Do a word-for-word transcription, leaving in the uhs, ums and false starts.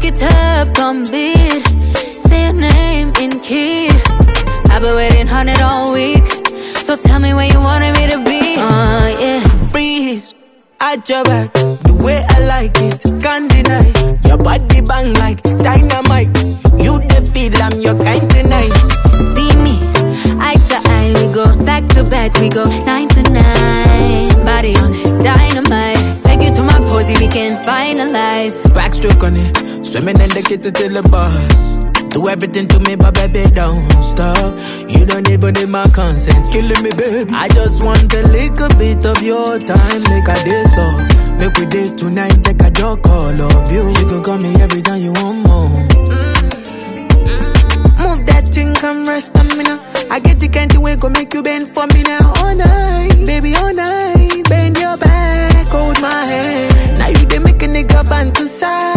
it up on beat. Say your name in key. I've been waiting on it all week, so tell me where you wanted me to be. Uh, yeah. Freeze, at your back, the way I like it, can't deny. Your body bang like dynamite. You the feel, I'm your kind of nice. See me, eye to eye, we go back to back, we go nine to nine. Body on it, dynamite. Take you to my posy, we can finalize. Backstroke on it, swimming in the kitchen till the bus. Do everything to me, but baby, don't stop. You don't even need my consent, killing me, baby. I just want a little bit of your time, make a day so. Make we date tonight, take a joke, call up you. You can call me every time you want more. Move that thing, come rest on me now. I get the kind of way, go make you bend for me now. All night, baby, all night. Bend your back, hold my hand. Now you dey make a nigga fantasize.